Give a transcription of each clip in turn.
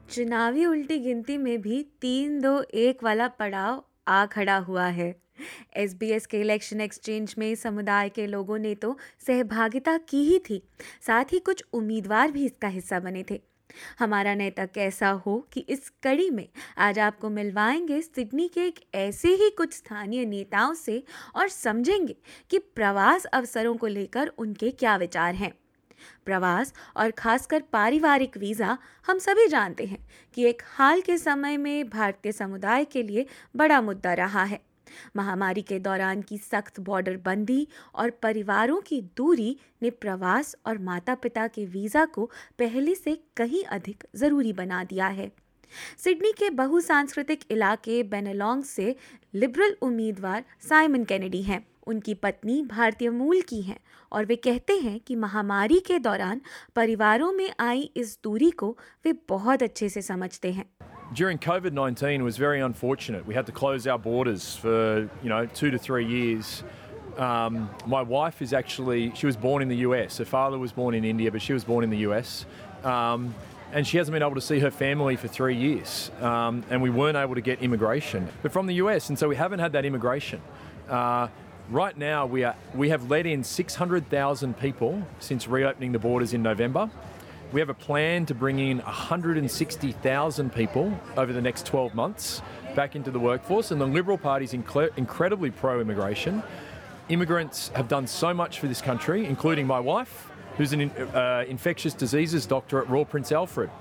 चुनावी उल्टी गिनती में भी 3-2-1 वाला पड़ाव आ खड़ा हुआ है। एसबीएस के इलेक्शन एक्सचेंज में समुदाय के लोगों ने तो सहभागिता की ही थी, साथ ही कुछ उम्मीदवार भी इसका हिस्सा बने थे। हमारा नेता कैसा हो कि इस कड़ी में आज आपको मिलवाएंगे सिडनी के एक ऐसे ही कुछ स्थानीय नेताओं से और समझेंगे कि प्रवास अवसरों को लेकर उनके क्या विचार हैं। प्रवास और खासकर पारिवारिक वीज़ा, हम सभी जानते हैं कि एक हाल के समय में भारतीय समुदाय के लिए बड़ा मुद्दा रहा है। महामारी के दौरान की सख्त बॉर्डर बंदी और परिवारों की दूरी ने प्रवास और माता पिता के वीज़ा को पहले से कहीं अधिक ज़रूरी बना दिया है। सिडनी के बहुसांस्कृतिक इलाके बेनेलोंग से लिबरल उम्मीदवार साइमन कैनेडी हैं। उनकी पत्नी भारतीय मूल की हैं और वे कहते हैं कि महामारी के दौरान परिवारों में आई इस दूरी को वे बहुत अच्छे से समझते हैं। During COVID-19 was very unfortunate. We had to close our borders for 2 to 3 years. My wife she was born in the US. Her father was born in India, but she was born in the US. And she hasn't been able to see her family for 3 years. And we weren't able to get immigration. But from the US, and so we haven't had that immigration. Right now, we have let in 600,000 people since reopening the borders in November. We have a plan to bring in 160,000 people over the next 12 months back into the workforce, and the Liberal Party is incredibly pro-immigration. Immigrants have done so much for this country, including my wife, who's an infectious diseases doctor at Royal Prince Alfred.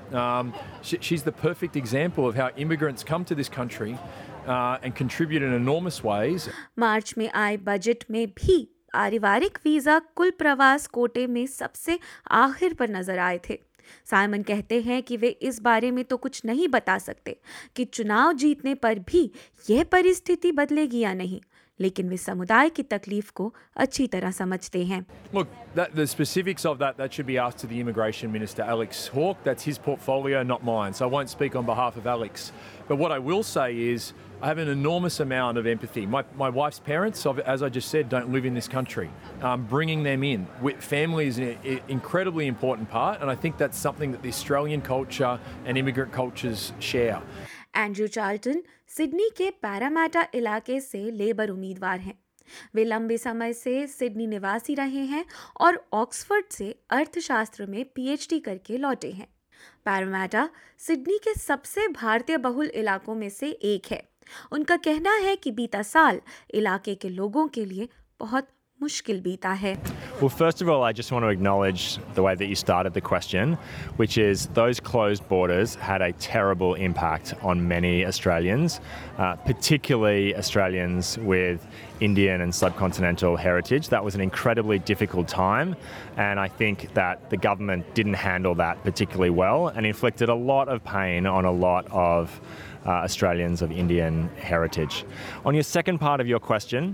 She's the perfect example of how immigrants come to this country and contribute in enormous ways. मार्च में आए budget में भी पारिवारिक visa कुल प्रवास कोटे में सबसे आखिर पर नजर आए थे। साइमन कहते हैं कि वे इस बारे में तो कुछ नहीं बता सकते कि चुनाव जीतने पर भी यह परिस्थिति बदलेगी या नहीं, लेकिन वे समुदाय की तकलीफ को अच्छी तरह समझते हैं। Look, the specifics of that should be asked to the Immigration Minister, Alex Hawke. That's his portfolio, not mine, so I won't speak on behalf of Alex. But what I will say is I have an enormous amount of empathy. My wife's parents, as I just said, don't live in this country. Bringing them in, family is an incredibly important part, and I think that's something that the Australian culture and immigrant cultures share. Andrew Charlton Sydney के Parramatta इलाके से labour उम्मीदवार हैं। वे लंबे समय से Sydney निवासी रहे हैं और ऑक्सफोर्ड से अर्थशास्त्र में पीएचडी करके लौटे हैं। पैरामाटा सिडनी के सबसे भारतीय बहुल इलाकों में से एक है। उनका कहना है कि बीता साल इलाके के लोगों के लिए बहुत मुश्किल बीता है। Well, first of all, I just want to acknowledge the way that you started the question, which is those closed borders had a terrible impact on many Australians, particularly Australians with Indian and subcontinental heritage. That was an incredibly difficult time, and I think that the government didn't handle that particularly well and inflicted a lot of pain on a lot of Australians of Indian heritage. On your second part of your question,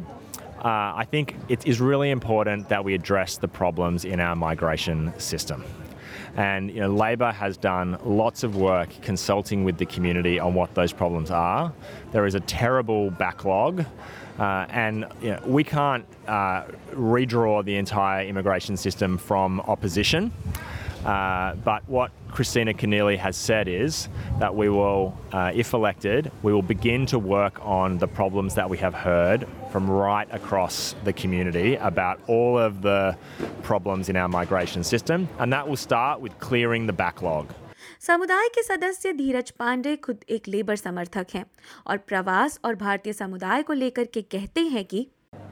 I think it is really important that we address the problems in our migration system. And Labor has done lots of work consulting with the community on what those problems are. There is a terrible backlog, and we can't redraw the entire immigration system from opposition. But what Christina Keneally has said is that we will, if elected, we will begin to work on the problems that we have heard from right across the community about all of the problems in our migration system, and that will start with clearing the backlog. समुदाय के सदस्य धीरज पांडे खुद एक labour समर्थक हैं और प्रवास और भारतीय समुदाय को लेकर के कहते हैं कि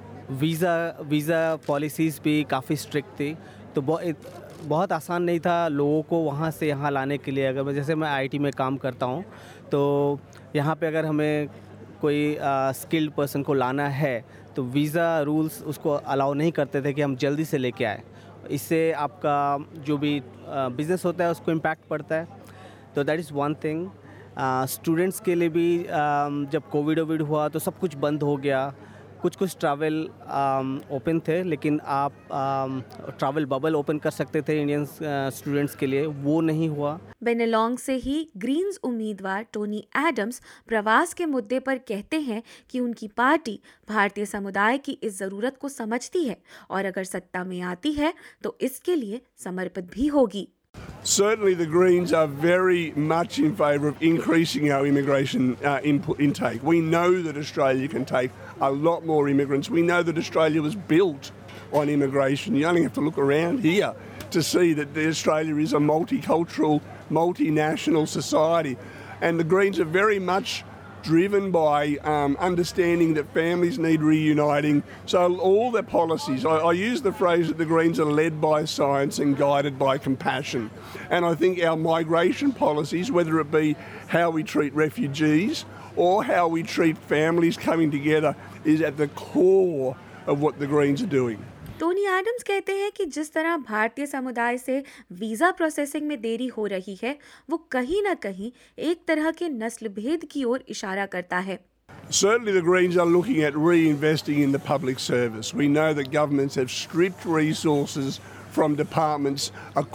वीज़ा पॉलिसीज़ भी काफ़ी स्ट्रिक्ट थी, तो बहुत आसान नहीं था लोगों को वहाँ से यहाँ लाने के लिए। अगर जैसे मैं आईटी में काम करता हूँ, तो यहाँ पे अगर हमें कोई स्किल्ड पर्सन को लाना है तो वीज़ा रूल्स उसको अलाउ नहीं करते थे कि हम जल्दी से लेके आए। इससे आपका जो भी बिज़नेस होता है उसको इम्पैक्ट पड़ता है। तो that is one thing. Students के लिए भी जब कोविड हुआ तो सब कुछ बंद हो गया। कुछ ट्रैवल ओपन थे, लेकिन आप ट्रैवल बबल ओपन कर सकते थे इंडियन स्टूडेंट्स के लिए, वो नहीं हुआ। बेनेलोंग से ही ग्रीन्स उम्मीदवार टोनी एडम्स प्रवास के मुद्दे पर कहते हैं कि उनकी पार्टी भारतीय समुदाय की इस ज़रूरत को समझती है और अगर सत्ता में आती है तो इसके लिए समर्पित भी होगी। Certainly, the Greens are very much in favour of increasing our immigration intake. We know that Australia can take a lot more immigrants. We know that Australia was built on immigration. You only have to look around here to see that Australia is a multicultural, multinational society. And the Greens are very much driven by understanding that families need reuniting. So all their policies, I use the phrase that the Greens are led by science and guided by compassion. And I think our migration policies, whether it be how we treat refugees or how we treat families coming together, is at the core of what the Greens are doing. Tony Adams कहते हैं कि जिस तरह भारतीय समुदाय से visa processing में देरी हो रही है वो कहीं ना कहीं एक तरह के नस्ल भेद की ओर इशारा करता है. Certainly the Greens are looking at reinvesting in the public service. We know that governments have stripped resources from departments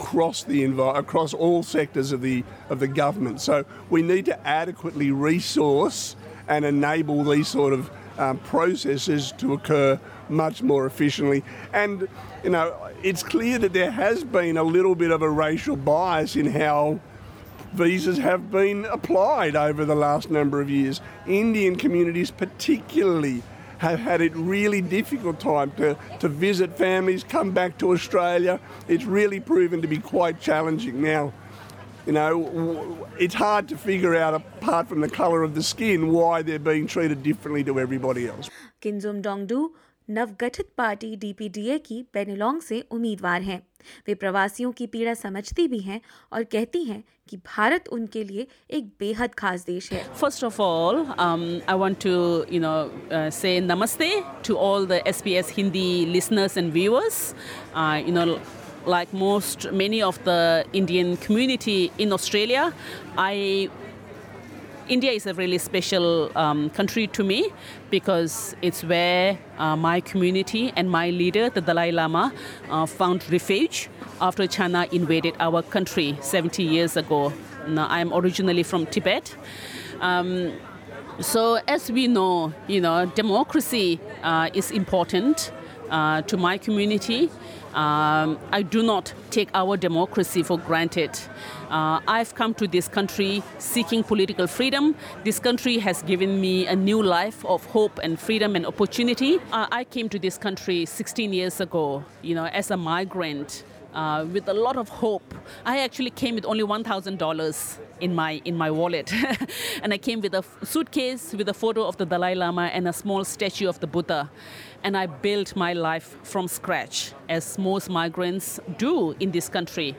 across all sectors of the government. So we need to adequately resource and enable these sort of processes to occur much more efficiently. And, you know, it's clear that there has been a little bit of a racial bias in how visas have been applied over the last number of years. Indian communities particularly have had it really difficult time to visit families, come back to Australia. It's really proven to be quite challenging. Now, you know, it's hard to figure out, apart from the colour of the skin, why they're being treated differently to everybody else. किन्जुम डोंगडू नवगठित party DPDA की पेनिलोंग से उम्मीदवार हैं. वे प्रवासियों की पीड़ा समझती भी हैं और कहती हैं कि भारत उनके लिए एक बेहद खास देश है. First of all, I want to, say namaste to all the SBS Hindi listeners and viewers. Like many of the Indian community in Australia, India is a really special country to me because it's where my community and my leader, the Dalai Lama, found refuge after China invaded our country 70 years ago. Now, I am originally from Tibet. So as we know, democracy is important to my community. I do not take our democracy for granted. I've come to this country seeking political freedom. This country has given me a new life of hope and freedom and opportunity. I came to this country 16 years ago, as a migrant. With a lot of hope. I actually came with only $1,000 in my wallet. And I came with a suitcase with a photo of the Dalai Lama and a small statue of the Buddha. And I built my life from scratch, as most migrants do in this country.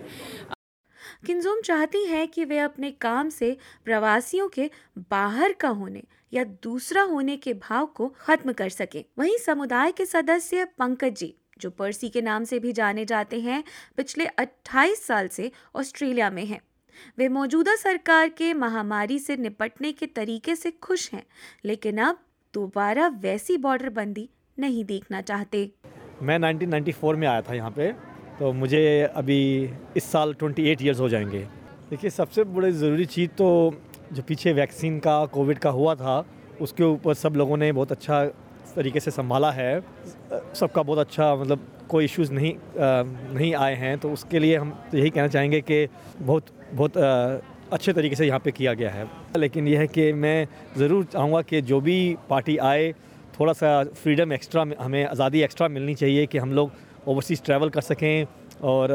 किन्जुम चाहती है कि वे अपने काम से प्रवासियों के बाहर का होने या दूसरा होने के भाव को खत्म कर सकें. वहीं समुदाय के सदस्य पंकज जी, जो पर्सी के नाम से भी जाने जाते हैं, पिछले 28 साल से ऑस्ट्रेलिया में हैं. वे मौजूदा सरकार के महामारी से निपटने के तरीके से खुश हैं, लेकिन अब दोबारा वैसी बॉर्डर बंदी नहीं देखना चाहते. मैं 1994 में आया था यहाँ पे, तो मुझे अभी इस साल 28 इयर्स हो जाएंगे. देखिए, सबसे बड़ी ज़रूरी चीज़ तो जो पीछे वैक्सीन का कोविड का हुआ था, उसके ऊपर सब लोगों ने बहुत अच्छा तरीके से संभाला है. सबका बहुत अच्छा, मतलब कोई इश्यूज़ नहीं आए हैं. तो उसके लिए हम तो यही कहना चाहेंगे कि बहुत अच्छे तरीके से यहाँ पे किया गया है. लेकिन यह है कि मैं ज़रूर चाहूँगा कि जो भी पार्टी आए, थोड़ा सा फ्रीडम एक्स्ट्रा, हमें आज़ादी एक्स्ट्रा मिलनी चाहिए कि हम लोग ओवरसीज़ ट्रैवल कर सकें और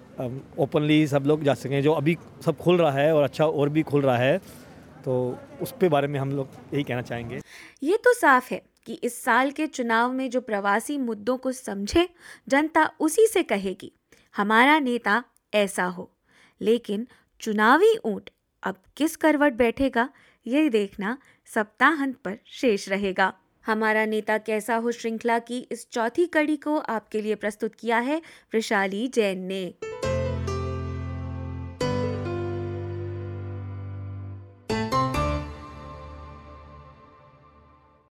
ओपनली सब लोग जा सकें. जो अभी सब खुल रहा है और अच्छा और भी खुल रहा है, तो उस पे बारे में हम लोग यही कहना चाहेंगे. ये तो साफ है कि इस साल के चुनाव में जो प्रवासी मुद्दों को समझे, जनता उसी से कहेगी हमारा नेता ऐसा हो. लेकिन चुनावी ऊंट अब किस करवट बैठेगा, ये देखना सप्ताहांत पर शेष रहेगा. हमारा नेता कैसा हो श्रृंखला की इस चौथी कड़ी को आपके लिए प्रस्तुत किया है वृशाली जैन ने.